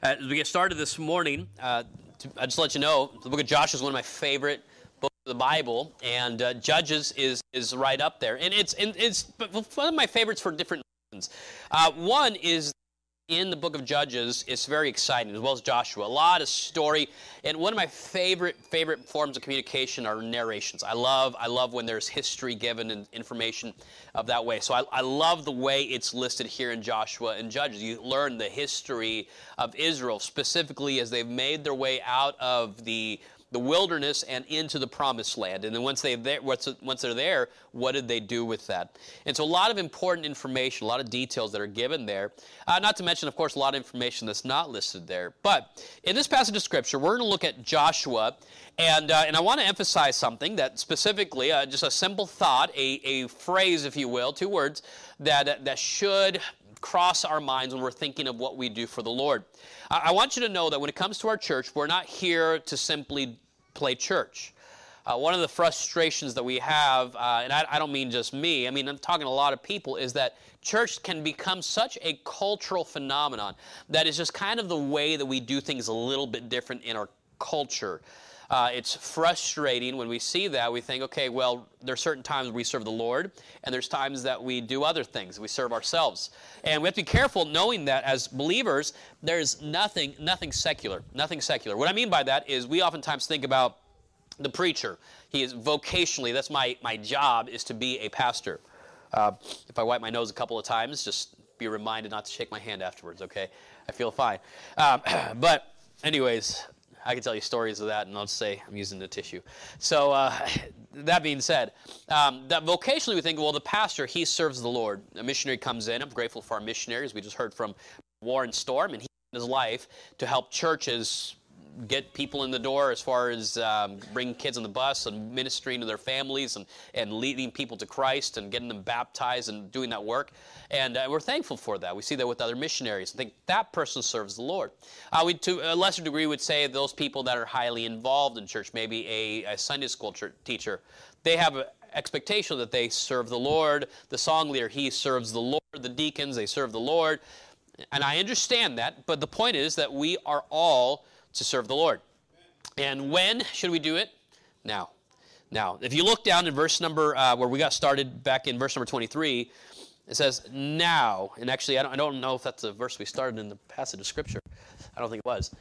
As we get started this morning, I just let you know, the book of Joshua is one of my favorite books of the Bible, and Judges is right up there. And it's one of my favorites for different reasons. One is in the book of Judges, it's very exciting, as well as Joshua. A lot of story, and one of my favorite forms of communication are narrations. I love when there's history given and information of that way. So I love the way it's listed here in Joshua and Judges. You learn the history of Israel, specifically as they've made their way out of the wilderness and into the promised land. And then once they're there, what did they do with that? And so a lot of important information, a lot of details that are given there. Not to mention, of course, a lot of information that's not listed there. But in this passage of Scripture, we're going to look at Joshua, and I want to emphasize something that specifically, just a simple thought, a phrase, if you will, 2 words, that should cross our minds when we're thinking of what we do for the Lord. I want you to know that when it comes to our church, we're not here to simply play church. One of the frustrations that we have, and I don't mean just me, I mean I'm talking to a lot of people, is that church can become such a cultural phenomenon that is just kind of the way that we do things a little bit different in our culture. It's frustrating when we see that. We think, okay, well, there are certain times we serve the Lord, and there's times that we do other things. We serve ourselves. And we have to be careful knowing that as believers, there's nothing secular. Nothing secular. What I mean by that is we oftentimes think about the preacher. He is vocationally, that's my job, is to be a pastor. If I wipe my nose a couple of times, just be reminded not to shake my hand afterwards, okay? I feel fine. But anyways, I can tell you stories of that, and I'll say I'm using the tissue. So that being said, that vocationally we think, well, the pastor, he serves the Lord. A missionary comes in. I'm grateful for our missionaries. We just heard from Warren Storm, and he gave his life to help churches get people in the door as far as bringing kids on the bus and ministering to their families and leading people to Christ and getting them baptized and doing that work. And we're thankful for that. We see that with other missionaries. I think that person serves the Lord. We, to a lesser degree, would say those people that are highly involved in church, maybe a Sunday school teacher, they have an expectation that they serve the Lord. The song leader, he serves the Lord. The deacons, they serve the Lord. And I understand that, but the point is that we are all to serve the Lord. And when should we do it? Now. Now, if you look down in verse number, where we got started back in verse number 23, it says, now. And actually, I don't know if that's the verse we started in the passage of Scripture. I don't think it was.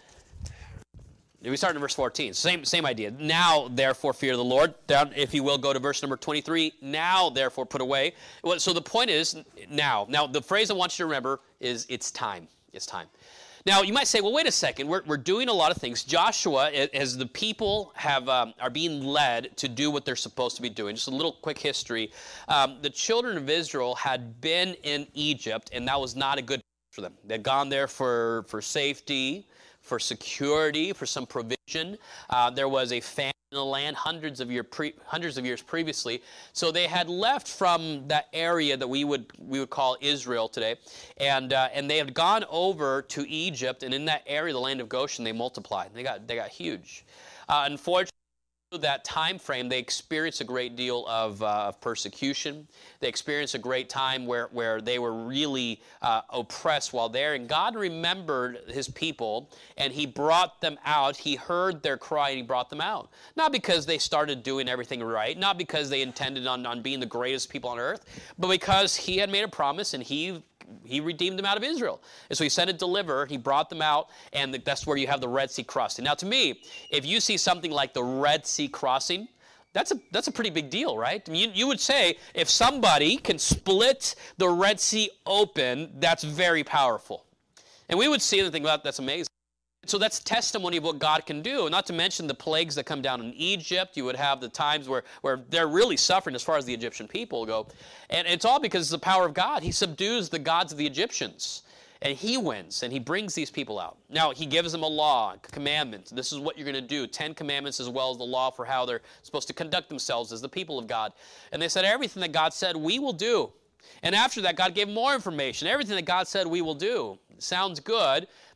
We started in verse 14. Same idea. Now, therefore, fear the Lord. Down, if you will, go to verse number 23. Now, therefore, put away. So the point is, now. Now, the phrase I want you to remember is, it's time. It's time. Now, you might say, well, wait a second. We're doing a lot of things. Joshua, as the people are being led to do what they're supposed to be doing. Just a little quick history. The children of Israel had been in Egypt, and that was not a good for them. They'd gone there for safety, for security, for some provision. There was a famine in the land hundreds of years previously. So they had left from that area that we would call Israel today, and they had gone over to Egypt, and in that area, the land of Goshen, they multiplied. They got huge. Unfortunately, that time frame, they experienced a great deal of persecution. They experienced a great time where they were really oppressed while there. And God remembered His people, and He brought them out. He heard their cry, and He brought them out. Not because they started doing everything right, not because they intended on being the greatest people on earth, but because He had made a promise, and He redeemed them out of Israel. And so He sent a deliverer, He brought them out, and that's where you have the Red Sea crossing. Now, to me, if you see something like the Red Sea crossing, that's a pretty big deal, right? I mean, you would say if somebody can split the Red Sea open, that's very powerful. And we would see and think, well, that's amazing. So that's testimony of what God can do. Not to mention the plagues that come down in Egypt. You would have the times where they're really suffering as far as the Egyptian people go. And it's all because of the power of God. He subdues the gods of the Egyptians. And He wins, and He brings these people out. Now, He gives them a law, a commandment. This is what you're going to do. 10 commandments as well as the law for how they're supposed to conduct themselves as the people of God. And they said, everything that God said, we will do. And after that, God gave more information. Everything that God said we will do. Sounds good.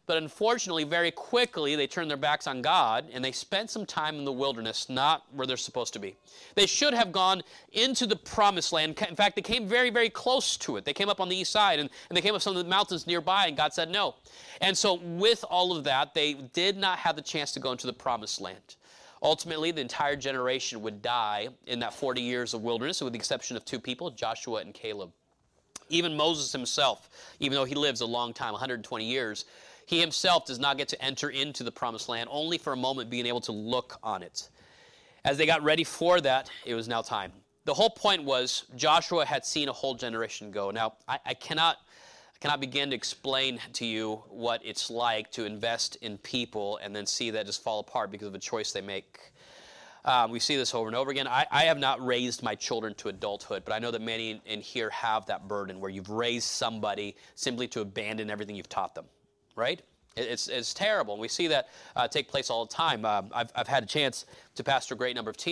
But unfortunately, very quickly, they turned their backs on God, and they spent some time in the wilderness, not where they're supposed to be. They should have gone into the promised land. In fact, they came very, very close to it. They came up on the east side, and they came up some of the mountains nearby, and God said no. And so with all of that, they did not have the chance to go into the promised land. Ultimately, the entire generation would die in that 40 years of wilderness, with the exception of 2 people, Joshua and Caleb. Even Moses himself, even though he lives a long time, 120 years, he himself does not get to enter into the promised land, only for a moment being able to look on it. As they got ready for that, it was now time. The whole point was Joshua had seen a whole generation go. Now, I cannot begin to explain to you what it's like to invest in people and then see that just fall apart because of a choice they make. We see this over and over again. I have not raised my children to adulthood, but I know that many in here have that burden where you've raised somebody simply to abandon everything you've taught them, right? It's terrible, and we see that take place all the time. I've had a chance to pastor a great number of teens.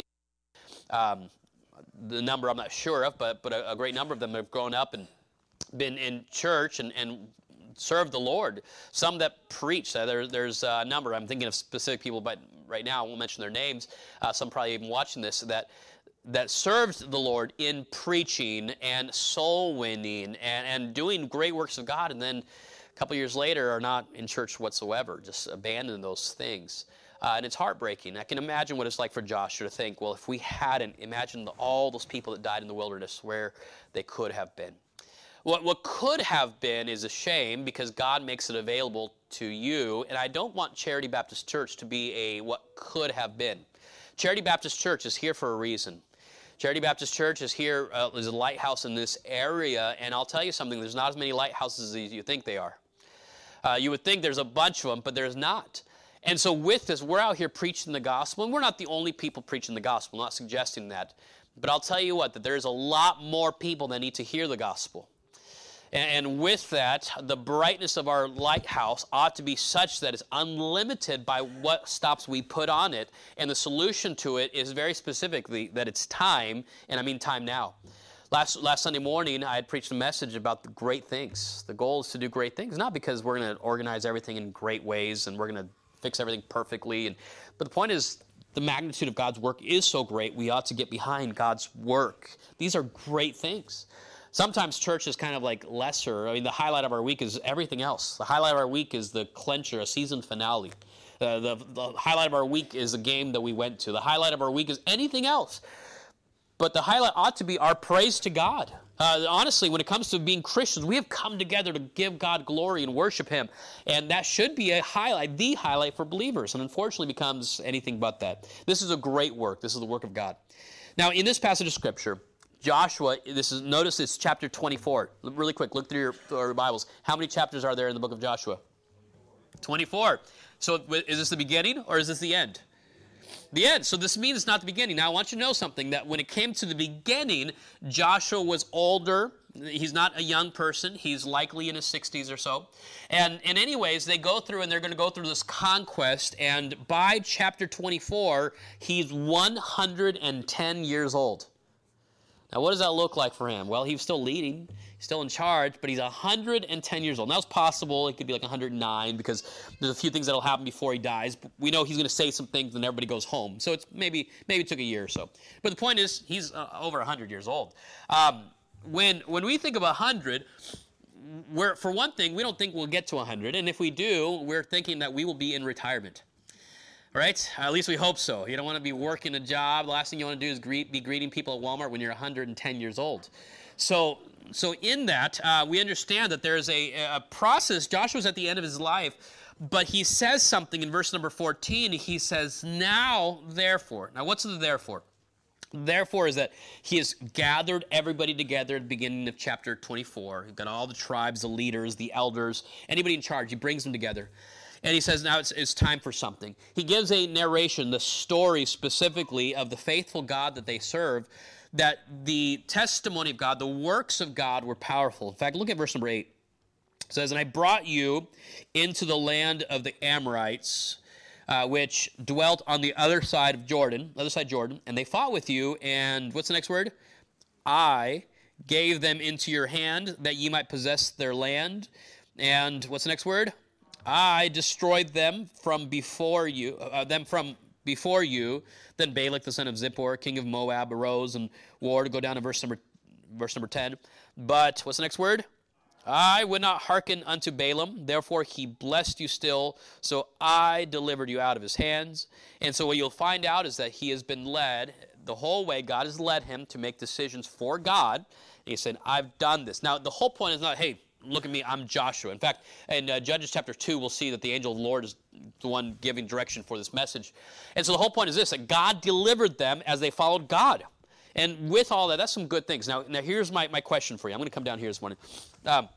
The number I'm not sure of, but a great number of them have grown up and been in church and served the Lord. Some that preach. There's a number. I'm thinking of specific people, but right now I won't mention their names. Some probably even watching this that served the Lord in preaching and soul winning and doing great works of God, and then a couple years later are not in church whatsoever, just abandon those things. And it's heartbreaking. I can imagine what it's like for Joshua to think, well, if we hadn't, imagine all those people that died in the wilderness, where they could have been. What could have been is a shame, because God makes it available to you, and I don't want Charity Baptist Church to be a what could have been. Charity Baptist Church is here for a reason. Charity Baptist Church is here as a lighthouse in this area, and I'll tell you something, there's not as many lighthouses as you think they are. You would think there's a bunch of them, but there's not. And so with this, we're out here preaching the gospel, and we're not the only people preaching the gospel. I'm not suggesting that. But I'll tell you what, that there's a lot more people that need to hear the gospel. And with that, the brightness of our lighthouse ought to be such that it's unlimited by what stops we put on it. And the solution to it is very specifically that it's time, and I mean time now. Last Sunday morning, I had preached a message about the great things. The goal is to do great things, not because we're going to organize everything in great ways and we're going to fix everything perfectly. But the point is, the magnitude of God's work is so great, we ought to get behind God's work. These are great things. Sometimes church is kind of like lesser. I mean, the highlight of our week is everything else. The highlight of our week is the clincher, a season finale. The highlight of our week is a game that we went to. The highlight of our week is anything else. But the highlight ought to be our praise to God. Honestly, when it comes to being Christians, we have come together to give God glory and worship Him. And that should be a highlight, the highlight for believers. And unfortunately becomes anything but that. This is a great work. This is the work of God. Now, in this passage of Scripture, Joshua, notice it's chapter 24. Really quick, look through your Bibles. How many chapters are there in the book of Joshua? 24. So is this the beginning or is this the end? The end. So this means it's not the beginning. Now I want you to know something, that when it came to the beginning, Joshua was older. He's not a young person. He's likely in his 60s or so. And anyways, they go through and they're going to go through this conquest. And by chapter 24, he's 110 years old. Now, what does that look like for him? Well, he's still leading. He's still in charge, but he's 110 years old. Now, it's possible it could be like 109 because there's a few things that will happen before he dies. But we know he's going to say some things and everybody goes home. So it's maybe it took a year or so. But the point is, he's over 100 years old. When we think of 100, for one thing, we don't think we'll get to 100. And if we do, we're thinking that we will be in retirement. Right? At least we hope so. You don't want to be working a job. The last thing you want to do is be greeting people at Walmart when you're 110 years old. So in that, we understand that there's a process. Joshua's at the end of his life, but he says something in verse number 14. He says, now, therefore. Now, what's the therefore? Therefore is that he has gathered everybody together at the beginning of chapter 24. He's got all the tribes, the leaders, the elders, anybody in charge. He brings them together. And he says, now it's time for something. He gives a narration, the story specifically of the faithful God that they serve, that the testimony of God, the works of God were powerful. In fact, look at verse number 8. It says, and I brought you into the land of the Amorites, which dwelt on the other side of Jordan, and they fought with you, and what's the next word? I gave them into your hand that ye might possess their land. And what's the next word? I destroyed them from before you. Then Balak the son of Zippor, king of Moab, arose and war to go down to verse number 10. But what's the next word? I would not hearken unto Balaam, therefore he blessed you still, so I delivered you out of his hands. And so what you'll find out is that he has been led the whole way. God has led him to make decisions for God. And he said, I've done this. Now, the whole point is not, hey, look at me, I'm Joshua. In fact, in Judges chapter 2, we'll see that the angel of the Lord is the one giving direction for this message. And so the whole point is this, that God delivered them as they followed God. And with all that, that's some good things. Now here's my question for you. I'm going to come down here this morning. I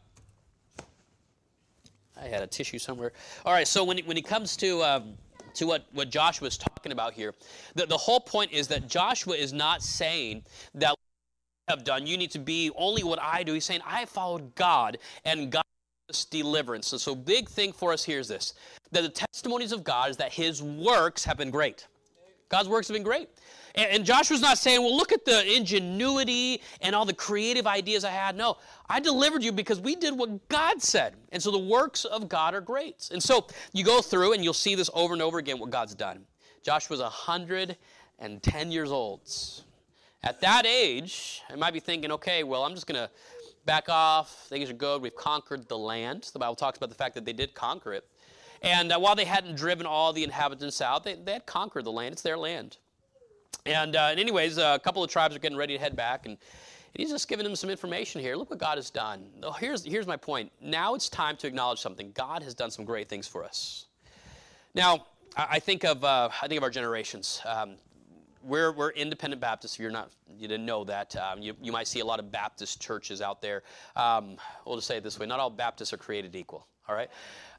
had a tissue somewhere. All right, so when it comes to what Joshua is talking about here, the whole point is that Joshua is not saying that have done, you need to be only what I do. He's saying, I followed God, and God gives us deliverance. And so big thing for us here is this, that the testimonies of God is that his works have been great. God's works have been great. And Joshua's not saying, well, look at the ingenuity and all the creative ideas I had. No, I delivered you because we did what God said. And so the works of God are great. And so you go through and you'll see this over and over again, what God's done. Joshua's 110 years old. At that age, I might be thinking, okay, well, I'm just going to back off. Things are good. We've conquered the land. The Bible talks about the fact that they did conquer it. And while they hadn't driven all the inhabitants out, they had conquered the land. It's their land. And anyways, a couple of tribes are getting ready to head back, and he's just giving them some information here. Look what God has done. Here's my point. Now it's time to acknowledge something. God has done some great things for us. Now, I think of our generations. We're independent Baptists. If you didn't know that. You might see a lot of Baptist churches out there. We'll just say it this way: not all Baptists are created equal. All right.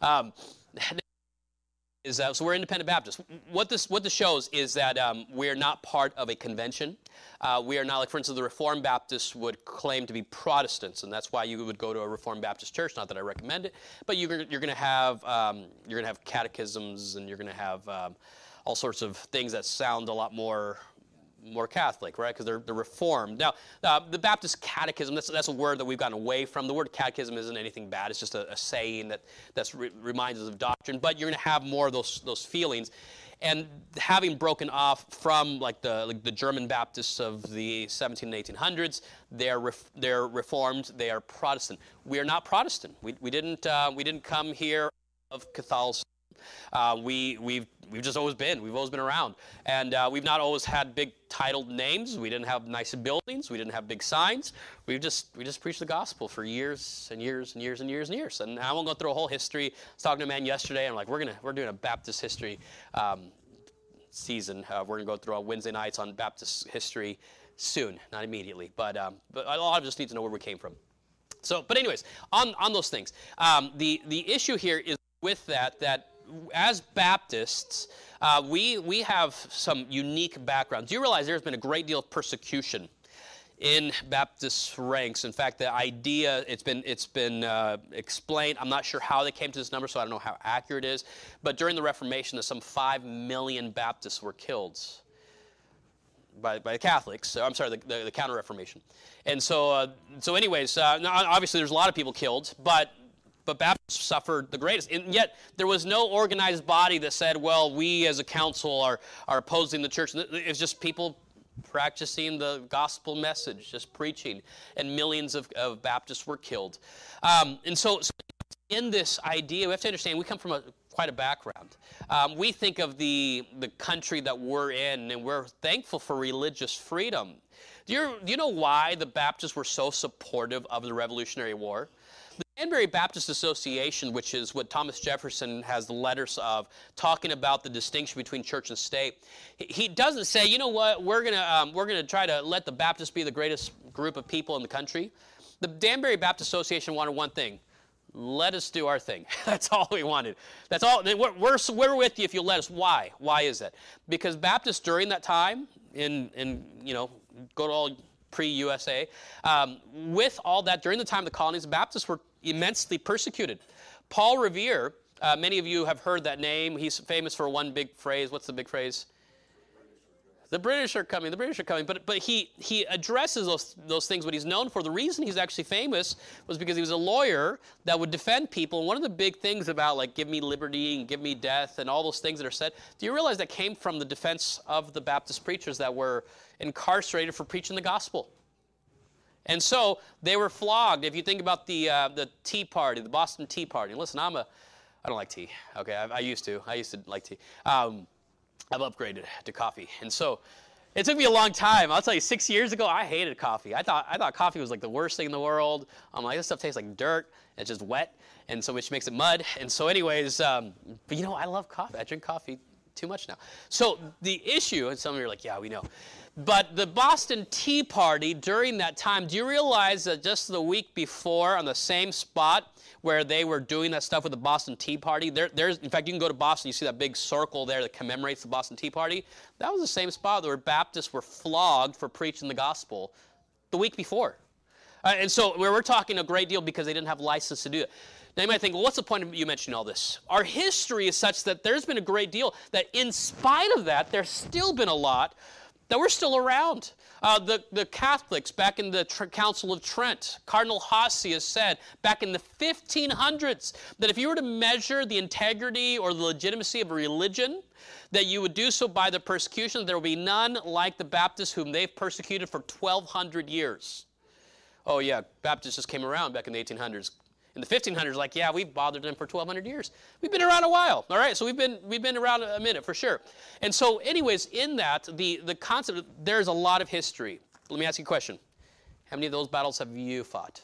So we're independent Baptists. What this shows is that we're not part of a convention. We are not, like, for instance, the Reformed Baptists would claim to be Protestants, and that's why you would go to a Reformed Baptist church. Not that I recommend it, but you're going to have catechisms, and you're going to have all sorts of things that sound a lot more Catholic, right? Because they're Reformed. Now, the Baptist catechism, that's a word that we've gotten away from. The word catechism isn't anything bad. It's just a saying that reminds us of doctrine. But you're going to have more of those feelings. And having broken off from like the German Baptists of the 17 and 1800s, they're Reformed. They are Protestant. We are not Protestant. We didn't come here of Catholicism. We've just always been. We've always been around. And we've not always had big titled names. We didn't have nice buildings. We didn't have big signs. We just preached the gospel for years and years and years and years and years. And I won't go through a whole history. I was talking to a man yesterday. I'm like, we're doing a Baptist history season. We're going to go through our Wednesday nights on Baptist history soon. Not immediately. But a lot of us need to know where we came from. So, but anyways, on those things. The issue here is with that as Baptists, we have some unique backgrounds. Do you realize there's been a great deal of persecution in Baptist ranks? In fact, the idea, it's been explained. I'm not sure how they came to this number, so I don't know how accurate it is. But during the Reformation, that some 5 million Baptists were killed by the Catholics. I'm sorry, the Counter-Reformation. And so anyways, now obviously there's a lot of people killed, but Baptists suffered the greatest. And yet, there was no organized body that said, well, we as a council are opposing the church. It's just people practicing the gospel message, just preaching. And millions of Baptists were killed. And so in this idea, we have to understand, we come from quite a background. We think of the country that we're in, and we're thankful for religious freedom. Do you know why the Baptists were so supportive of the Revolutionary War? The Danbury Baptist Association, which is what Thomas Jefferson has the letters of, talking about the distinction between church and state, he doesn't say, you know what, we're gonna try to let the Baptists be the greatest group of people in the country. The Danbury Baptist Association wanted one thing: let us do our thing. That's all we wanted. That's all. We're with you if you'll let us. Why? Why is that? Because Baptists during that time, go to all pre-USA, with all that, during the time of the colonies, Baptists were immensely persecuted. Paul Revere, many of you have heard that name. He's famous for one big phrase. What's the big phrase? The British are coming. The British are coming. But he addresses those things. What he's known for, the reason he's actually famous was because he was a lawyer that would defend people. And one of the big things about, like, give me liberty and give me death and all those things that are said, do you realize that came from the defense of the Baptist preachers that were incarcerated for preaching the gospel? And so they were flogged. If you think about the Tea Party, the Boston Tea Party. And listen, I don't like tea. Okay, I used to like tea. I've upgraded to coffee. And so it took me a long time. I'll tell you, 6 years ago, I hated coffee. I thought coffee was like the worst thing in the world. I'm like, this stuff tastes like dirt. It's just wet, and so which makes it mud. And so anyways, but you know, I love coffee. I drink coffee too much now. So the issue, and some of you are like, yeah, we know. But the Boston Tea Party during that time, do you realize that just the week before on the same spot where they were doing that stuff with the Boston Tea Party, there's, in fact, you can go to Boston, you see that big circle there that commemorates the Boston Tea Party. That was the same spot where Baptists were flogged for preaching the gospel the week before. And so we're talking a great deal because they didn't have license to do it. Now you might think, well, what's the point of you mentioning all this? Our history is such that there's been a great deal that in spite of that, there's still been a lot that we're still around. The Catholics back in the Council of Trent, Cardinal Hossie has said back in the 1500s that if you were to measure the integrity or the legitimacy of a religion, that you would do so by the persecution. There will be none like the Baptists whom they've persecuted for 1,200 years. Oh yeah, Baptists just came around back in the 1800s. In the 1500s, like, yeah, we've bothered them for 1,200 years. We've been around a while, all right? So we've been around a minute for sure. And so anyways, in that, the concept, there's a lot of history. Let me ask you a question. How many of those battles have you fought?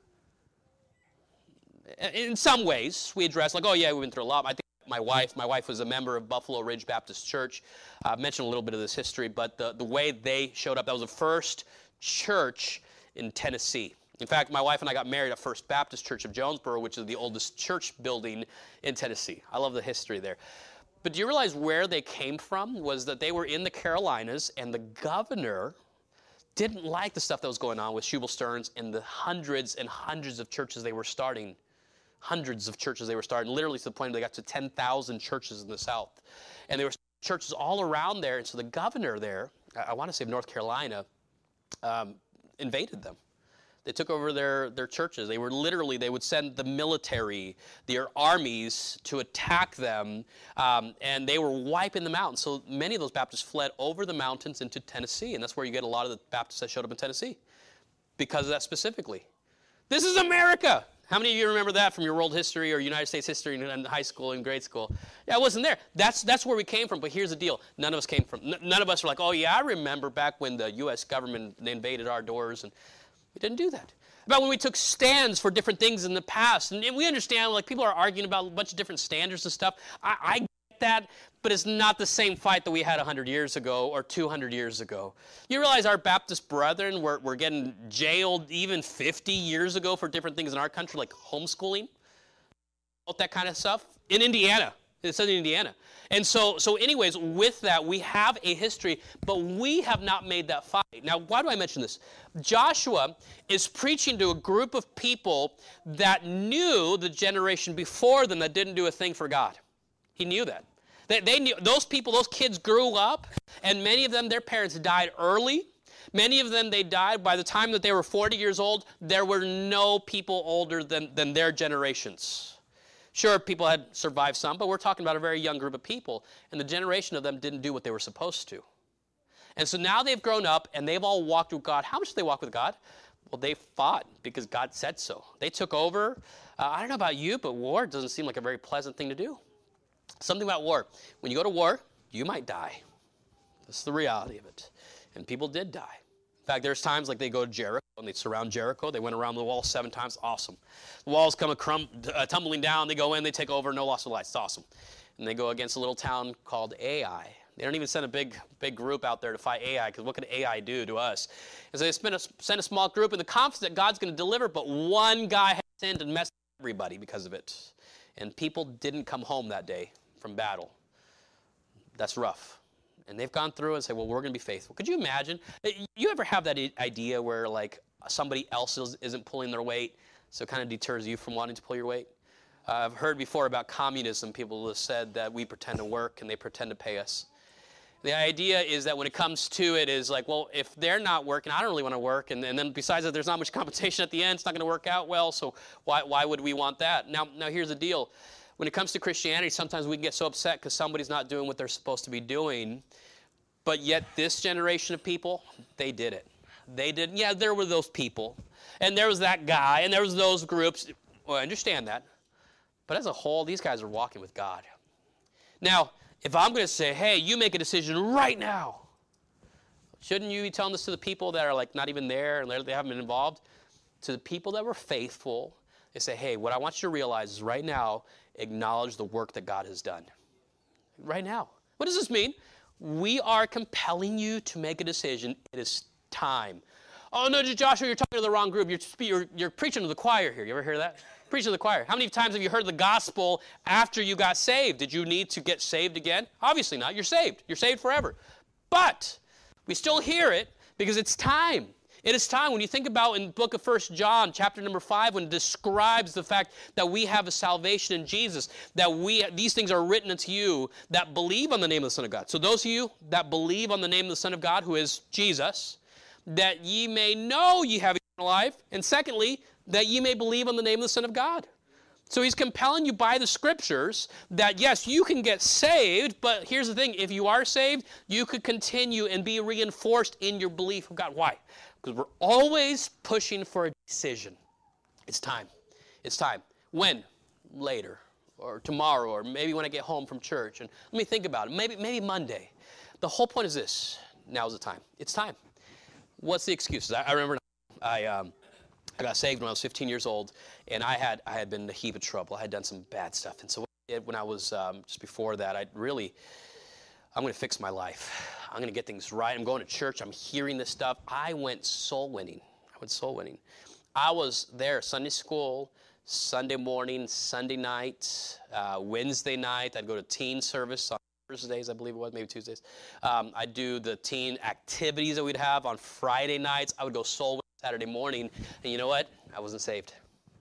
In some ways, we address, like, oh yeah, we've been through a lot. I think my wife was a member of Buffalo Ridge Baptist Church. I've mentioned a little bit of this history, but the way they showed up, that was the first church in Tennessee. In fact, my wife and I got married at First Baptist Church of Jonesboro, which is the oldest church building in Tennessee. I love the history there. But do you realize where they came from? Was that they were in the Carolinas, and the governor didn't like the stuff that was going on with Shubal Stearns and the hundreds and hundreds of churches they were starting. Hundreds of churches they were starting, literally to the point where they got to 10,000 churches in the South. And there were churches all around there, and so the governor there, I want to say of North Carolina, invaded them. They took over their churches. They would send the military, their armies to attack them, and they were wiping them out. And so many of those Baptists fled over the mountains into Tennessee, and that's where you get a lot of the Baptists that showed up in Tennessee because of that specifically. This is America. How many of you remember that from your world history or United States history in high school and grade school? Yeah, I wasn't there. That's where we came from, but here's the deal. None of us came from, none of us were like, oh yeah, I remember back when the U.S. government invaded our doors, and we didn't do that. About when we took stands for different things in the past. And we understand, like, people are arguing about a bunch of different standards and stuff. I get that, but it's not the same fight that we had 100 years ago or 200 years ago. You realize our Baptist brethren were getting jailed even 50 years ago for different things in our country, like homeschooling, all that kind of stuff, in Indiana. It says in Indiana. And so anyways, with that, we have a history, but we have not made that fight. Now, why do I mention this? Joshua is preaching to a group of people that knew the generation before them that didn't do a thing for God. He knew that. They knew, those people, those kids grew up, and many of them, their parents died early. Many of them, they died by the time that they were 40 years old. There were no people older than their generations. Sure, people had survived some, but we're talking about a very young group of people, and the generation of them didn't do what they were supposed to. And so now they've grown up, and they've all walked with God. How much did they walk with God? Well, they fought because God said so. They took over. I don't know about you, but war doesn't seem like a very pleasant thing to do. Something about war. When you go to war, you might die. This is the reality of it. And people did die. In fact, there's times like they go to Jericho and they surround Jericho. They went around the wall 7 times. Awesome. The walls come tumbling down. They go in. They take over. No loss of life. It's awesome. And they go against a little town called Ai. They don't even send a big group out there to fight Ai, because what could Ai do to us? And so they send a small group in the confidence that God's going to deliver, but one guy had sinned and messed up everybody because of it. And people didn't come home that day from battle. That's rough. And they've gone through and say, well, we're going to be faithful. Could you imagine? You ever have that idea where, like, somebody else isn't pulling their weight, so it kind of deters you from wanting to pull your weight? I've heard before about communism. People have said that we pretend to work and they pretend to pay us. The idea is that when it comes to it is like, well, if they're not working, I don't really want to work. And then besides that, there's not much compensation at the end. It's not going to work out well. So why would we want that? Now here's the deal. When it comes to Christianity, sometimes we can get so upset because somebody's not doing what they're supposed to be doing. But yet this generation of people, they did it. They did. Yeah, there were those people. And there was that guy. And there was those groups. Well, I understand that. But as a whole, these guys are walking with God. Now, if I'm going to say, hey, you make a decision right now, shouldn't you be telling this to the people that are like not even there and they haven't been involved? To the people that were faithful, they say, hey, what I want you to realize is right now, acknowledge the work that God has done. Right now. What does this mean? We are compelling you to make a decision. It is time. Oh, no, Joshua, you're talking to the wrong group. You're preaching to the choir here. You ever hear that? Preaching to the choir. How many times have you heard the gospel after you got saved? Did you need to get saved again? Obviously not. You're saved. You're saved forever. But we still hear it because it's time. It is time. When you think about in the book of 1 John, chapter number 5, when it describes the fact that we have a salvation in Jesus, that these things are written unto you that believe on the name of the Son of God. So those of you that believe on the name of the Son of God, who is Jesus, that ye may know ye have eternal life, and secondly, that ye may believe on the name of the Son of God. So he's compelling you by the Scriptures that, yes, you can get saved, but here's the thing. If you are saved, you could continue and be reinforced in your belief of God. Why? Because we're always pushing for a decision. It's time. It's time. When? Later, or tomorrow, or maybe when I get home from church. And let me think about it. Maybe Monday. The whole point is this. Now's the time. It's time. What's the excuses? I remember I got saved when I was 15 years old, and I had been in a heap of trouble. I had done some bad stuff. And so what I did when I was just before that, I'm going to fix my life. I'm going to get things right. I'm going to church. I'm hearing this stuff. I went soul winning. I was there Sunday school, Sunday morning, Sunday night, Wednesday night. I'd go to teen service on Thursdays, I believe it was, maybe Tuesdays. I'd do the teen activities that we'd have on Friday nights. I would go soul winning Saturday morning. And you know what? I wasn't saved.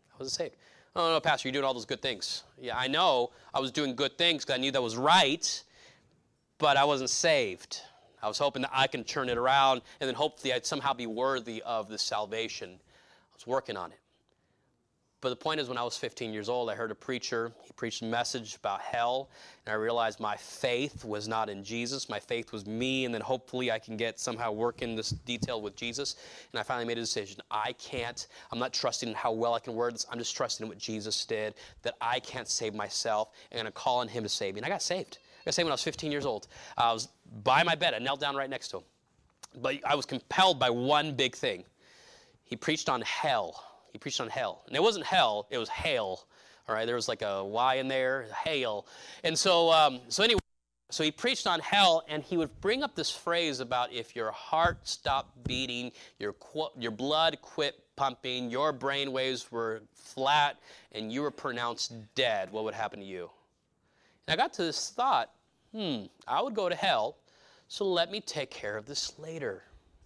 Oh, no, Pastor, you're doing all those good things. Yeah, I know I was doing good things because I knew that was right, but I wasn't saved. I was hoping that I can turn it around and then hopefully I'd somehow be worthy of the salvation. I was working on it. But the point is, when I was 15 years old, I heard a preacher. He preached a message about hell, and I realized my faith was not in Jesus. My faith was me, and then hopefully I can get somehow work in this detail with Jesus. And I finally made a decision. I'm not trusting in how well I can word this. I'm just trusting in what Jesus did, that I can't save myself. I'm going to call on him to save me. And I got saved. I got saved when I was 15 years old. I was by my bed. I knelt down right next to him. But I was compelled by one big thing. He preached on hell. And it wasn't hell, it was hail. All right, there was like a Y in there, hail. And so he preached on hell, and he would bring up this phrase about if your heart stopped beating, your blood quit pumping, your brain waves were flat, and you were pronounced dead, what would happen to you? And I got to this thought, I would go to hell, so let me take care of this later.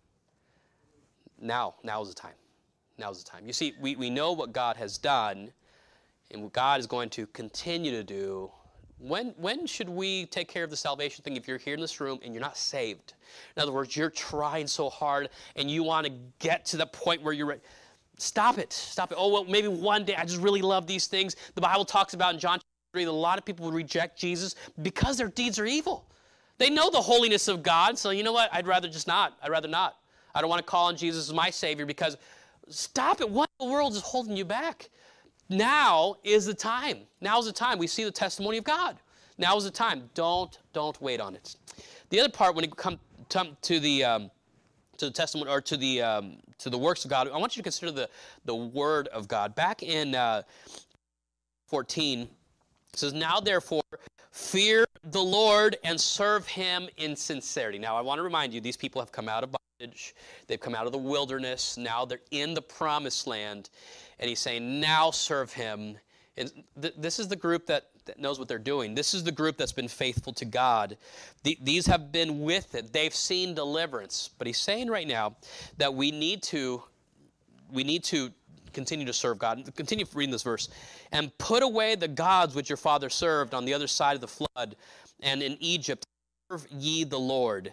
Now is the time. Now's the time. You see, we know what God has done and what God is going to continue to do. When should we take care of the salvation thing if you're here in this room and you're not saved? In other words, you're trying so hard and you want to get to the point where you're ready. Stop it. Oh, well, maybe one day I just really love these things. The Bible talks about in John 3 that a lot of people would reject Jesus because their deeds are evil. They know the holiness of God, so you know what? I'd rather not. I don't want to call on Jesus as my Savior because... Stop it. What in the world is holding you back? Now is the time. Now's the time. We see the testimony of God. Now is the time. Don't wait on it. The other part, when it comes to the testimony or to the works of God, I want you to consider the Word of God. Back in 14, it says, "Now therefore fear the Lord and serve Him in sincerity." Now I want to remind you, these people have come out of bondage. They've come out of the wilderness. Now they're in the promised land. And he's saying, now serve him. And this is the group that knows what they're doing. This is the group that's been faithful to God. These have been with it. They've seen deliverance. But he's saying right now that we need to continue to serve God. Continue reading this verse. "And put away the gods which your father served on the other side of the flood and in Egypt. serve ye the Lord.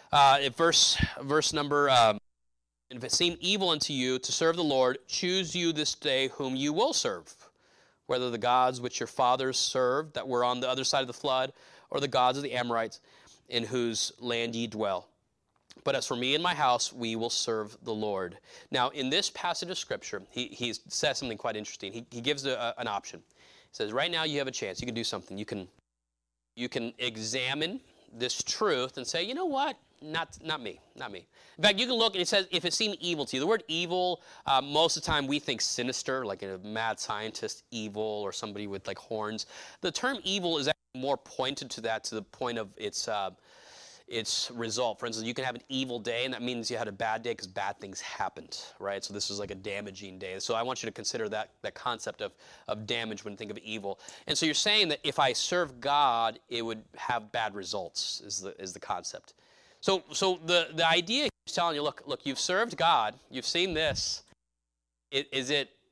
Verse number, if it seem evil unto you to serve the Lord, choose you this day whom you will serve, whether the gods which your fathers served that were on the other side of the flood, or the gods of the Amorites in whose land ye dwell. But as for me and my house, we will serve the Lord. Now, in this passage of Scripture, he says something quite interesting. He gives an option. He says, right now you have a chance. You can do something. You can examine this truth and say, you know what? Not me. In fact, you can look, and it says, if it seemed evil to you. The word evil, most of the time we think sinister, like a mad scientist evil, or somebody with like horns. The term evil is actually more pointed to that, to the point of its result. For instance, you can have an evil day, and that means you had a bad day because bad things happened, right? So this is like a damaging day. So I want you to consider that concept of damage when you think of evil. And so you're saying that if I serve God, it would have bad results, is the concept. So the idea is telling you, look, you've served God, you've seen this. Is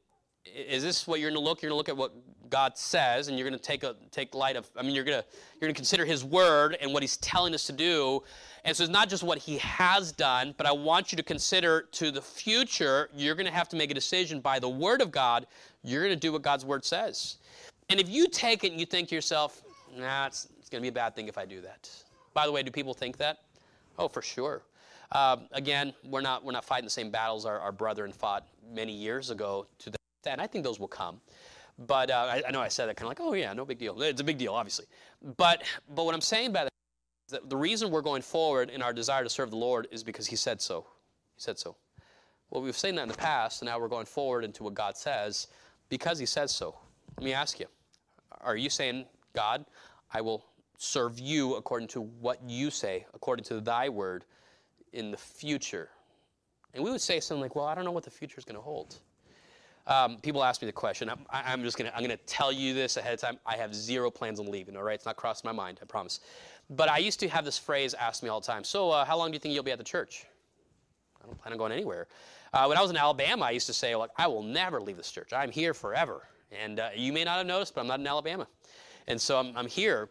this what you're going to look? You're going to look at what God says, and you're going to take light of. I mean, you're going to consider His Word and what He's telling us to do. And so it's not just what He has done, but I want you to consider to the future. You're going to have to make a decision by the Word of God. You're going to do what God's Word says. And if you take it and you think to yourself, nah, it's going to be a bad thing if I do that. By the way, do people think that? Oh, for sure. Again, we're not fighting the same battles our brethren fought many years ago to that extent. I think those will come. But I know I said that kind of like, oh yeah, no big deal. It's a big deal, obviously. But what I'm saying by that is that the reason we're going forward in our desire to serve the Lord is because He said so. He said so. Well, we've seen that in the past, and now we're going forward into what God says because He says so. Let me ask you, are you saying, God, I will serve you according to what you say, according to thy word in the future? And we would say something like, well, I don't know what the future is going to hold. People ask me the question. I'm going to tell you this ahead of time. I have zero plans on leaving, all right? It's not crossing my mind, I promise. But I used to have this phrase asked me all the time. So how long do you think you'll be at the church? I don't plan on going anywhere. When I was in Alabama, I used to say, like, I will never leave this church. I'm here forever. And you may not have noticed, but I'm not in Alabama. And so I'm here.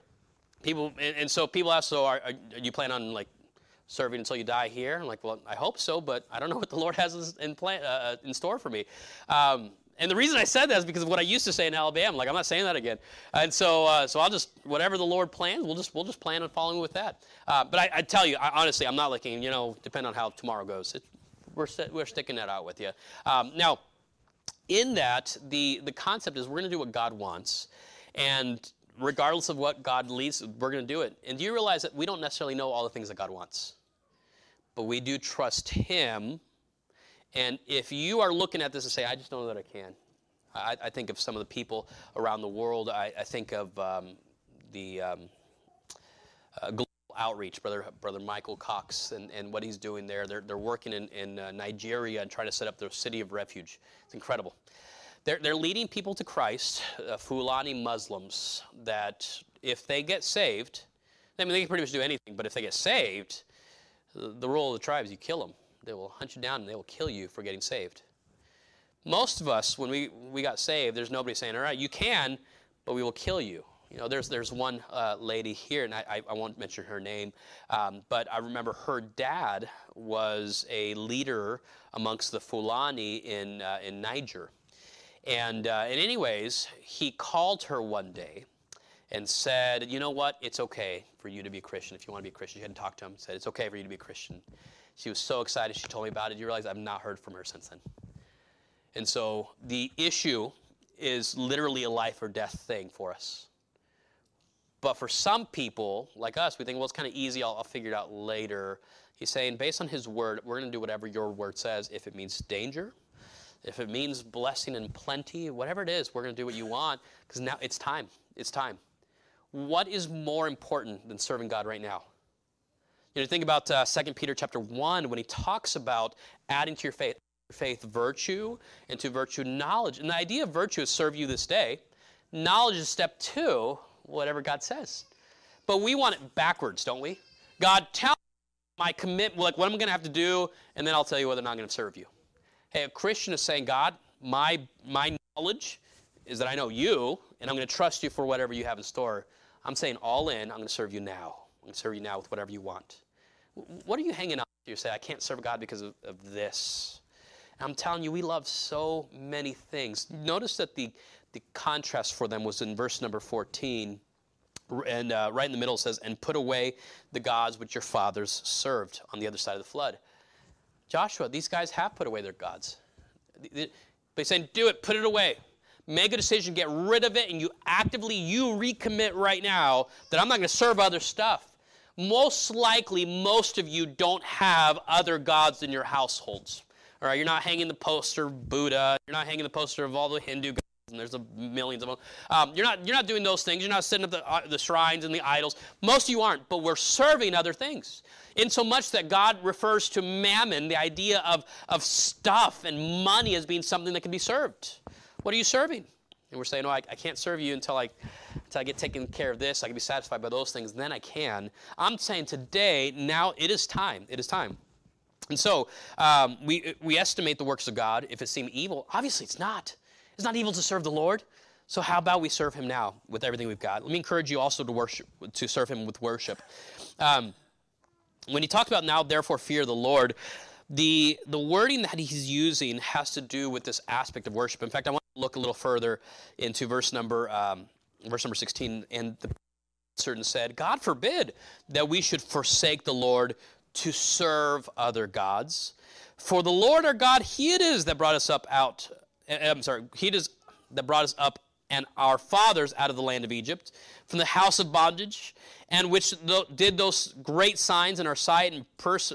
So people ask, so are you plan on, like, serving until you die here? I'm like, well, I hope so, but I don't know what the Lord has in store for me. And the reason I said that is because of what I used to say in Alabama. Like, I'm not saying that again. And so I'll just, whatever the Lord plans, we'll just plan on following with that. But I tell you, honestly, I'm not looking, depending on how tomorrow goes. We're sticking that out with you. Now, in that, the concept is we're going to do what God wants. And regardless of what God leads, we're going to do it. And do you realize that we don't necessarily know all the things that God wants? But we do trust Him. And if you are looking at this and say, I just don't know that I can. I think of some of the people around the world. I think of the Global Outreach, Brother Michael Cox, and what he's doing there. They're working in Nigeria and trying to set up their city of refuge. It's incredible. They're leading people to Christ, Fulani Muslims, that if they get saved, I mean, they can pretty much do anything, but if they get saved, the rule of the tribe is you kill them. They will hunt you down and they will kill you for getting saved. Most of us, when we got saved, there's nobody saying, all right, you can, but we will kill you. There's one lady here, and I won't mention her name, but I remember her dad was a leader amongst the Fulani in Niger. And anyways, he called her one day and said, you know what, it's okay for you to be a Christian. If you want to be a Christian, she hadn't talked to him, said, it's okay for you to be a Christian. She was so excited, she told me about it. You realize I've not heard from her since then. And so the issue is literally a life or death thing for us. But for some people, like us, we think, well, it's kind of easy, I'll figure it out later. He's saying, based on His word, we're going to do whatever your word says. If it means danger, if it means blessing and plenty, whatever it is, we're going to do what you want, because now it's time. It's time. What is more important than serving God right now? Think about 2 Peter chapter 1 when he talks about adding to your faith virtue, and to virtue knowledge. And the idea of virtue is serve you this day. Knowledge is step 2, whatever God says. But we want it backwards, don't we? God, tell me my commitment, like what I'm going to have to do, and then I'll tell you whether or not I'm going to serve you. Hey, a Christian is saying, God, my knowledge is that I know you, and I'm going to trust you for whatever you have in store. I'm saying all in, I'm going to serve you now. I can serve you now with whatever you want. What are you hanging on to? You say, I can't serve God because of this. And I'm telling you, we love so many things. Notice that the contrast for them was in verse number 14. And right in the middle it says, and put away the gods which your fathers served on the other side of the flood. Joshua, these guys have put away their gods. They're saying, do it, put it away. Make a decision, get rid of it, and you recommit right now that I'm not going to serve other stuff. Most likely, most of you don't have other gods in your households. All right, you're not hanging the poster of Buddha. You're not hanging the poster of all the Hindu gods, and there's millions of them. You're not doing those things. You're not setting up the shrines and the idols. Most of you aren't, but we're serving other things. In so much that God refers to mammon, the idea of stuff and money as being something that can be served. What are you serving? And we're saying, no, I can't serve you until I get taken care of this. I can be satisfied by those things. Then I can. I'm saying today, now it is time. It is time. And so we estimate the works of God. If it seem evil, obviously it's not. It's not evil to serve the Lord. So how about we serve him now with everything we've got? Let me encourage you also to serve him with worship. When he talks about now, therefore, fear the Lord, the wording that he's using has to do with this aspect of worship. In fact, I want to look a little further into verse number 16. And the certain said, God forbid that we should forsake the Lord to serve other gods. For the Lord our God, he it is that brought us up he it is that brought us up and our fathers out of the land of Egypt, from the house of bondage, and which did those great signs in our sight, and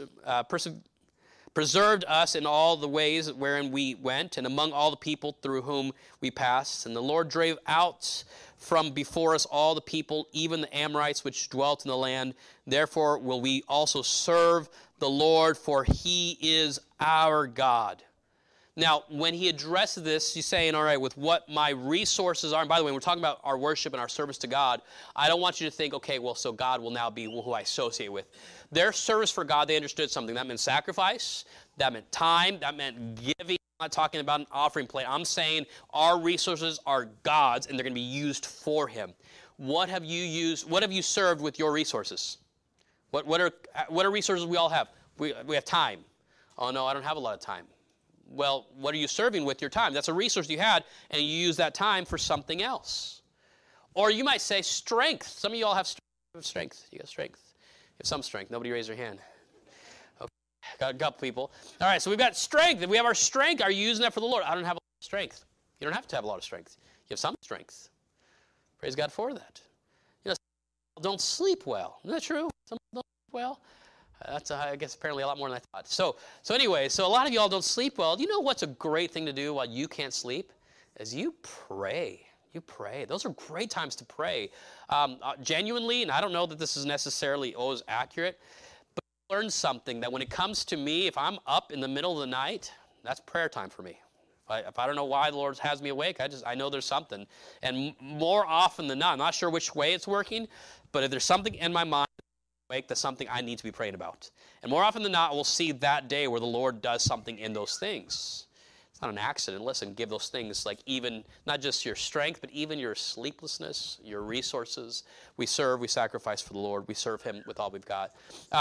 preserved us in all the ways wherein we went, and among all the people through whom we passed. And the Lord drave out from before us all the people, even the Amorites which dwelt in the land. Therefore will we also serve the Lord, for he is our God. Now, when he addresses this, he's saying, all right, with what my resources are, and by the way, when we're talking about our worship and our service to God, I don't want you to think, okay, well, so God will now be who I associate with. Their service for God, they understood something. That meant sacrifice, that meant time, that meant giving. I'm not talking about an offering plate. I'm saying our resources are God's, and they're going to be used for him. What have you used? What have you served with your resources? What are resources we all have? We have time. Oh, no, I don't have a lot of time. Well, what are you serving with your time? That's a resource you had, and you use that time for something else. Or you might say strength. Some of you all have strength. You got strength. You have some strength. Nobody raise their hand. Okay. Got a couple people. All right, so we've got strength. If we have our strength, are you using that for the Lord? I don't have a lot of strength. You don't have to have a lot of strength. You have some strength. Praise God for that. You know, some people don't sleep well. Isn't that true? Some people don't sleep well. That's, I guess, apparently a lot more than I thought. So anyway, so a lot of y'all don't sleep well. You know what's a great thing to do while you can't sleep? Is you pray. You pray. Those are great times to pray. Genuinely, and I don't know that this is necessarily always accurate, but I learned something that when it comes to me, if I'm up in the middle of the night, that's prayer time for me. If I don't know why the Lord has me awake, I know there's something. And more often than not, I'm not sure which way it's working, but if there's something in my mind, that's something I need to be praying about. And more often than not, we'll see that day where the Lord does something in those things. It's not an accident. Listen, give those things, like even, not just your strength, but even your sleeplessness, your resources. We serve, we sacrifice for the Lord. We serve him with all we've got.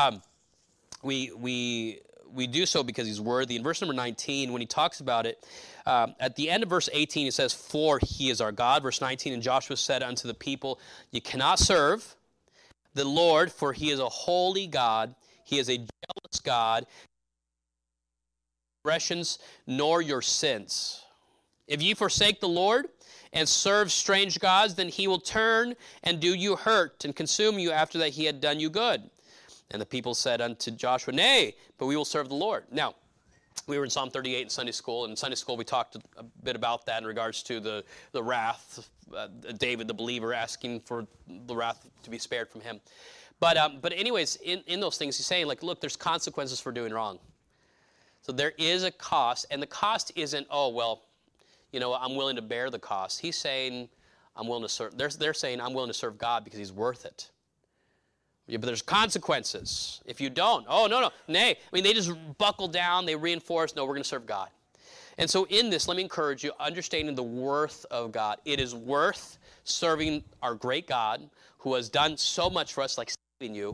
We do so because he's worthy. In verse number 19, when he talks about it, at the end of verse 18, he says, for he is our God. Verse 19, and Joshua said unto the people, you cannot serve the Lord, for he is a holy God. He is a jealous God. Transgressions nor your sins. If ye forsake the Lord and serve strange gods, then he will turn and do you hurt and consume you after that he had done you good. And the people said unto Joshua, nay, but we will serve the Lord. Now, we were in Psalm 38 in Sunday school, and in Sunday school we talked a bit about that in regards to the wrath, David the believer asking for the wrath to be spared from him. But anyways, in those things he's saying, like, look, there's consequences for doing wrong. So there is a cost, and the cost isn't, oh, well, you know, I'm willing to bear the cost. He's saying, I'm willing to serve. They're saying, I'm willing to serve God because he's worth it. Yeah, but there's consequences if you don't. Oh, no. Nay. I mean, they just buckle down. They reinforce, no, we're going to serve God. And so in this, let me encourage you, understanding the worth of God. It is worth serving our great God who has done so much for us, like in you,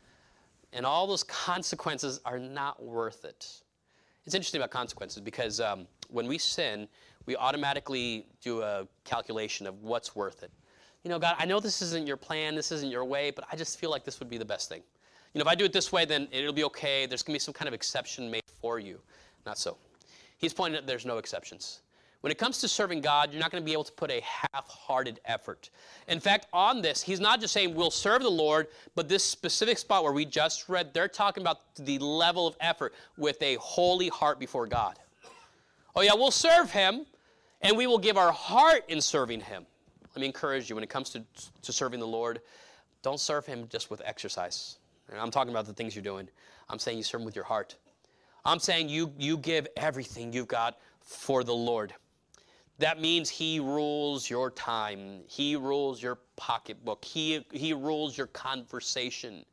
and all those consequences are not worth it. It's interesting about consequences because when we sin, we automatically do a calculation of what's worth it. You know, God, I know this isn't your plan, this isn't your way, but I just feel like this would be the best thing. You know, if I do it this way, then it'll be okay. There's going to be some kind of exception made for you. Not so. He's pointing out there's no exceptions. When it comes to serving God, you're not going to be able to put a half-hearted effort. In fact, on this, he's not just saying we'll serve the Lord, but this specific spot where we just read, they're talking about the level of effort with a holy heart before God. Oh yeah, we'll serve him, and we will give our heart in serving him. Let me encourage you, when it comes to serving the Lord, don't serve him just with exercise. And I'm talking about the things you're doing. I'm saying you serve him with your heart. I'm saying you give everything you've got for the Lord. That means he rules your time. He rules your pocketbook. He rules your conversation.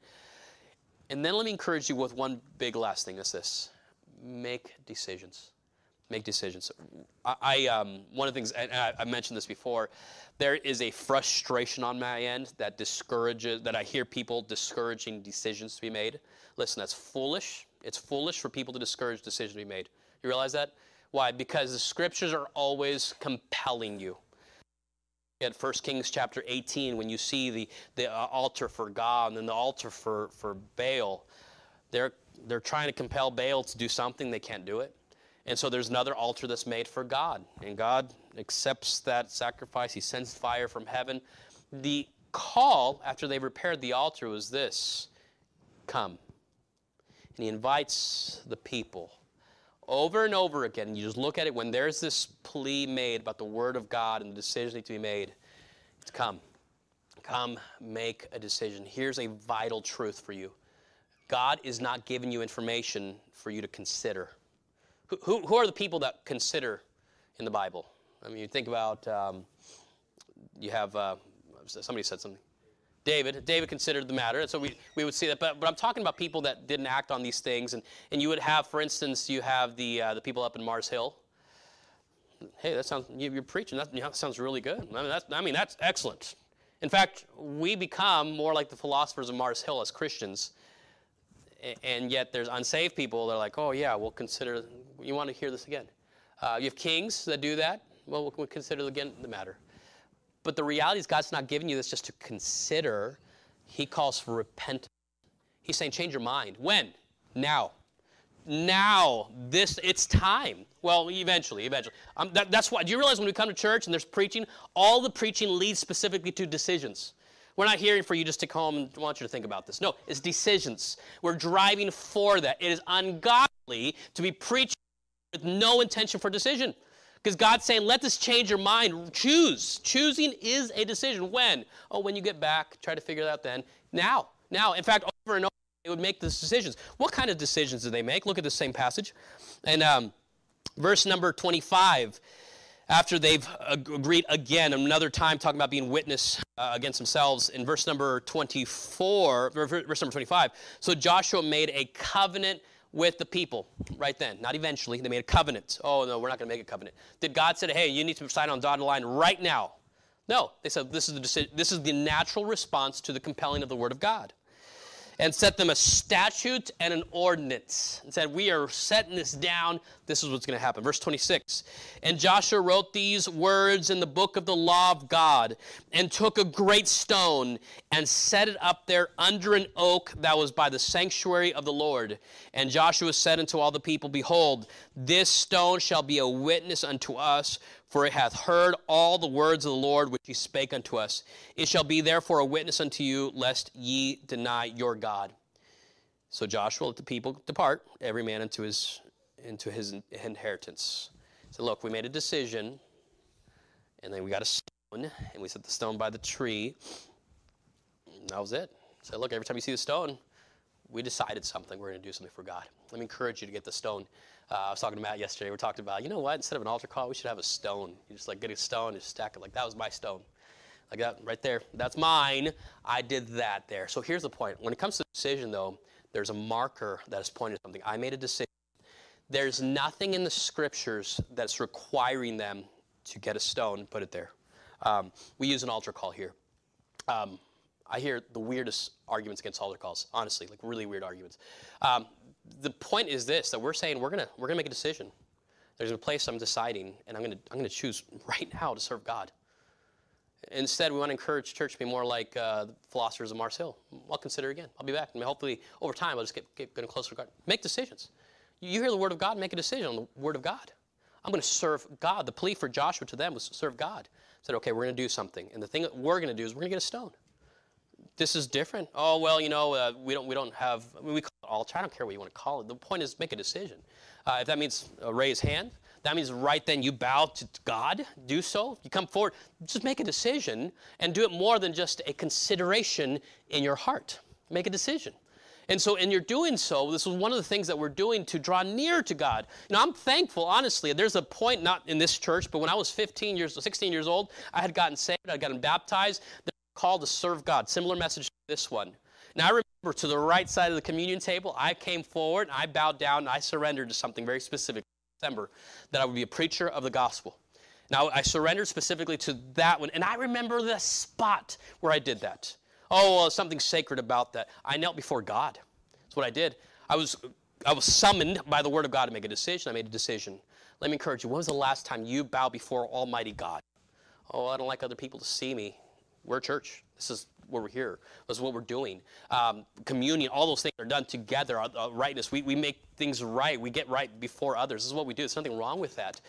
And then let me encourage you with one big last thing. It's this. Make decisions. Make decisions. One of the things, and I mentioned this before, there is a frustration on my end that discourages, that I hear people discouraging decisions to be made. Listen, that's foolish. It's foolish for people to discourage decisions to be made. You realize that? Why? Because the scriptures are always compelling you. At 1 Kings chapter 18, when you see the altar for God and then the altar for Baal, they're trying to compel Baal to do something. They can't do it. And so there's another altar that's made for God. And God accepts that sacrifice. He sends fire from heaven. The call, after they repaired the altar, was this: come. And he invites the people over and over again. You just look at it, when there's this plea made about the word of God and the decisions need to be made, it's come. Come, make a decision. Here's a vital truth for you. God is not giving you information for you to consider. Who are the people that consider in the Bible? I mean, you think about, you have, somebody said something. David considered the matter, and so we would see that. But I'm talking about people that didn't act on these things. And you would have, for instance, you have the people up in Mars Hill. Hey, that sounds, you're preaching. That sounds really good. That's excellent. In fact, we become more like the philosophers of Mars Hill as Christians. And yet there's unsaved people that are like, oh yeah, we'll consider, you want to hear this again. You have kings that do that. Well, we'll consider again the matter. But the reality is God's not giving you this just to consider. He calls for repentance. He's saying change your mind. When? Now. Now. It's time. Well, eventually. That's why. Do you realize when we come to church and there's preaching, all the preaching leads specifically to decisions. We're not hearing for you just to come home and want you to think about this. No, it's decisions. We're driving for that. It is ungodly to be preaching with no intention for decision. Because God's saying, let this change your mind. Choose. Choosing is a decision. When? Oh, when you get back, try to figure it out then. Now. In fact, over and over, they would make these decisions. What kind of decisions did they make? Look at the same passage. And verse number 25, after they've agreed again, another time talking about being witness against themselves, in verse number 24, verse number 25, so Joshua made a covenant with the people right then. Not eventually. They made a covenant. Oh, no, we're not going to make a covenant. Did God say, hey, you need to sign on dotted line right now? No. They said this is the decision. This is the natural response to the compelling of the word of God. And set them a statute and an ordinance. And said, we are setting this down. This is what's going to happen. Verse 26. And Joshua wrote these words in the book of the law of God, and took a great stone, and set it up there under an oak that was by the sanctuary of the Lord. And Joshua said unto all the people, behold, this stone shall be a witness unto us, for it hath heard all the words of the Lord which he spake unto us. It shall be therefore a witness unto you, lest ye deny your God. So Joshua let the people depart, every man into his inheritance. So look, we made a decision, and then we got a stone, and we set the stone by the tree. And that was it. So look, every time you see the stone, we decided something. We're going to do something for God. Let me encourage you to get the stone. I was talking to Matt yesterday. We were talking about, you know what? Instead of an altar call, we should have a stone. You just like get a stone and stack it. Like that was my stone. Like that right there. That's mine. I did that there. So here's the point. When it comes to decision, though, there's a marker that is pointing to something. I made a decision. There's nothing in the scriptures that's requiring them to get a stone and put it there. We use an altar call here. I hear the weirdest arguments against altar calls, honestly, like really weird arguments. The point is this, that we're saying we're gonna make a decision. There's a place I'm deciding, and I'm gonna choose right now to serve God. Instead, we want to encourage church to be more like the philosophers of Mars Hill. I'll consider again. I'll be back. And hopefully, over time, I'll just get getting closer to God. Make decisions. You hear the word of God, make a decision on the word of God. I'm going to serve God. The plea for Joshua to them was to serve God. Said, okay, we're going to do something. And the thing that we're going to do is we're going to get a stone. This is different. Oh, well, we don't have, we call it altar. I don't care what you want to call it. The point is make a decision. If that means raise hand, that means right then you bow to God, do so. You come forward, just make a decision and do it more than just a consideration in your heart. Make a decision. And so in your doing so, this was one of the things that we're doing to draw near to God. I'm thankful, honestly. There's a point, not in this church, but when I was 16 years old, I had gotten saved, I had gotten baptized. They were called to serve God. Similar message to this one. Now I remember to the right side of the communion table, I came forward, and I bowed down, and I surrendered to something very specific in December, that I would be a preacher of the gospel. Now I surrendered specifically to that one, and I remember the spot where I did that. Oh, well, something sacred about that. I knelt before God. That's what I did. I was summoned by the word of God to make a decision. I made a decision. Let me encourage you. When was the last time you bowed before Almighty God? Oh, I don't like other people to see me. We're a church. This is where we're here. This is what we're doing. Communion, all those things are done together. Rightness. We make things right. We get right before others. This is what we do. There's nothing wrong with that.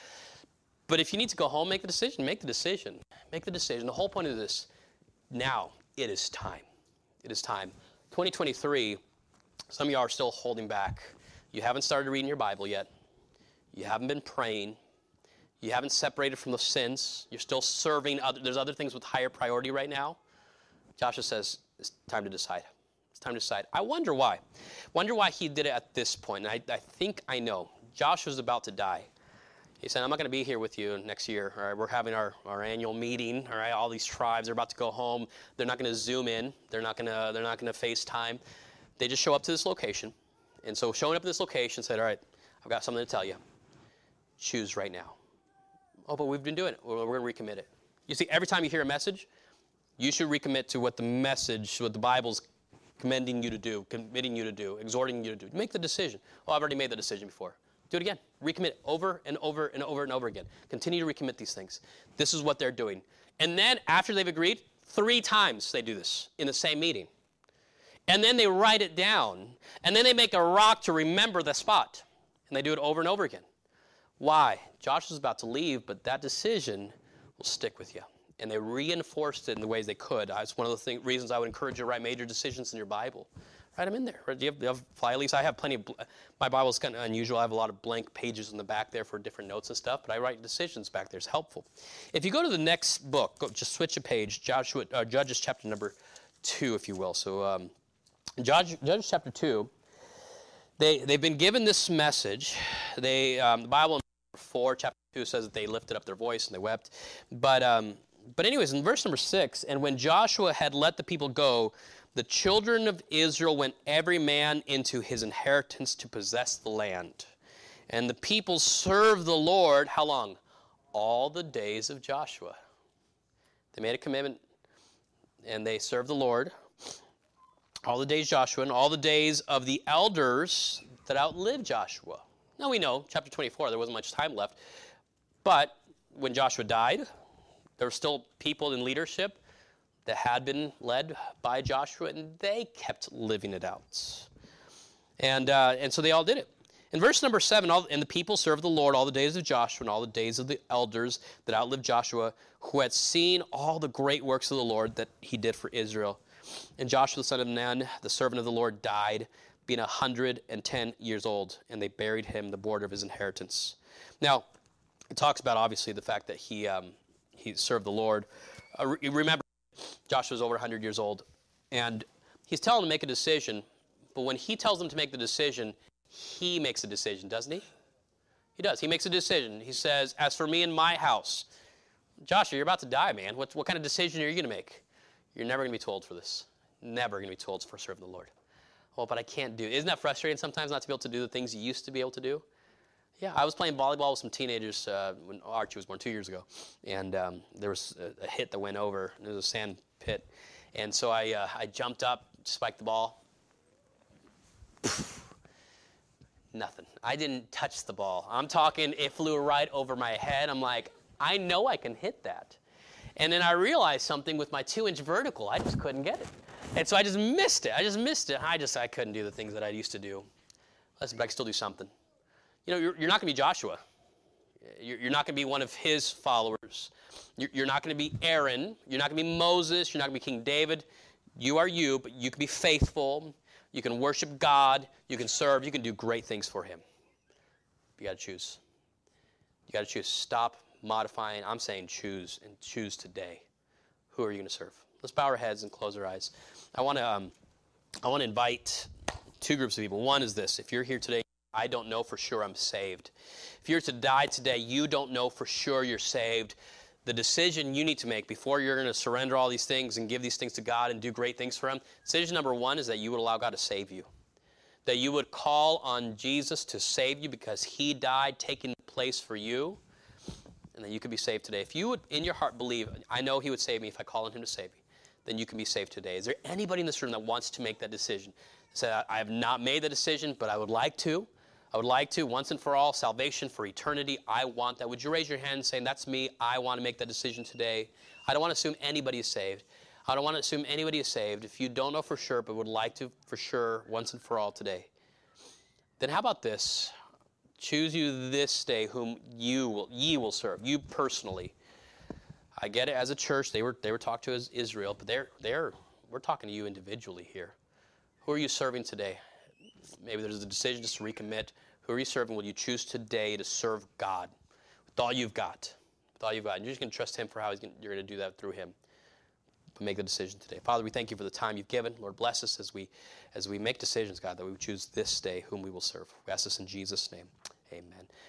But if you need to go home, make the decision. Make the decision. Make the decision. The whole point of this, now, it is time. It is time. 2023, some of you are still holding back. You haven't started reading your Bible yet. You haven't been praying. You haven't separated from the sins. You're still serving. There's other things with higher priority right now. Joshua says, it's time to decide. It's time to decide. I wonder why. Wonder why he did it at this point. And I think I know. Joshua's about to die. He said, I'm not going to be here with you next year. All right, we're having our annual meeting. All right, all these tribes are about to go home. They're not going to Zoom in. They're not going to FaceTime. They just show up to this location. And so showing up at this location said, all right, I've got something to tell you. Choose right now. Oh, but we've been doing it. Well, we're going to recommit it. You see, every time you hear a message, you should recommit to what the Bible's commending you to do, committing you to do, exhorting you to do. Make the decision. Oh, I've already made the decision before. Do it again. Recommit over and over and over and over again. Continue to recommit these things. This is what they're doing. And then after they've agreed, 3 times they do this in the same meeting. And then they write it down. And then they make a rock to remember the spot. And they do it over and over again. Why? Joshua's about to leave, but that decision will stick with you. And they reinforced it in the ways they could. It's one of the reasons I would encourage you to write major decisions in your Bible. Write them in there. Do you have fly leaves? I have plenty of, my Bible's kind of unusual. I have a lot of blank pages in the back there for different notes and stuff, but I write decisions back there. It's helpful. If you go to the next book, just switch a page, Judges chapter number 2, if you will. So Judges chapter 2, they've been given this message. The Bible in 4, chapter 2 says that they lifted up their voice and they wept. But anyways, in verse number 6, and when Joshua had let the people go, the children of Israel went every man into his inheritance to possess the land. And the people served the Lord, how long? All the days of Joshua. They made a commitment, and they served the Lord all the days of Joshua, and all the days of the elders that outlived Joshua. Now we know, chapter 24, there wasn't much time left. But when Joshua died, there were still people in leadership that had been led by Joshua, and they kept living it out. And so they all did it. In verse number 7, and the people served the Lord all the days of Joshua and all the days of the elders that outlived Joshua, who had seen all the great works of the Lord that he did for Israel. And Joshua the son of Nun, the servant of the Lord, died, being 110 years old, and they buried him the border of his inheritance. Now, it talks about, obviously, the fact that he served the Lord. Remember, Joshua was over 100 years old, and he's telling them to make a decision, but when he tells them to make the decision, he makes a decision, doesn't he? He does. He makes a decision. He says, as for me and my house, Joshua, you're about to die, man. What kind of decision are you going to make? You're never going to be told for this. Never going to be told for serving the Lord. Well, but I can't do it. Isn't that frustrating sometimes not to be able to do the things you used to be able to do? Yeah, I was playing volleyball with some teenagers when Archie was born 2 years ago, and there was a hit that went over. There was a sand pit, And so I jumped up, spiked the ball. Nothing. I didn't touch the ball. I'm talking, it flew right over my head. I'm like, I know I can hit that. And then I realized something with my 2-inch vertical. I just couldn't get it. And so I just missed it. I couldn't do the things that I used to do. Listen, but I can still do something. You know, you're not going to be Joshua. You're not going to be one of his followers. You're not going to be Aaron. You're not going to be Moses. You're not going to be King David. You are you, but you can be faithful. You can worship God. You can serve. You can do great things for him. You got to choose. You got to choose. Stop modifying. I'm saying choose, and choose today. Who are you going to serve? Let's bow our heads and close our eyes. I want to invite two groups of people. One is this. If you're here today, I don't know for sure I'm saved. If you're to die today, you don't know for sure you're saved. The decision you need to make before you're going to surrender all these things and give these things to God and do great things for him, decision number one is that you would allow God to save you. That you would call on Jesus to save you because he died, taking the place for you, and that you could be saved today. If you would, in your heart, believe, I know he would save me if I call on him to save me, then you can be saved today. Is there anybody in this room that wants to make that decision? Say, I have not made the decision, but I would like to. I would like to, once and for all, salvation for eternity. I want that. Would you raise your hand saying, that's me, I want to make that decision today? I don't want to assume anybody is saved. I don't want to assume anybody is saved. If you don't know for sure, but would like to for sure, once and for all today, then how about this? Choose you this day whom ye will serve, you personally. I get it, as a church, they were talked to as Israel, but we're talking to you individually here. Who are you serving today? Maybe there's a decision just to recommit. Who are you serving? Will you choose today to serve God with all you've got? With all you've got. And you're just going to trust him for how you're going to do that through him. But make the decision today. Father, we thank you for the time you've given. Lord, bless us as we make decisions, God, that we would choose this day whom we will serve. We ask this in Jesus' name. Amen.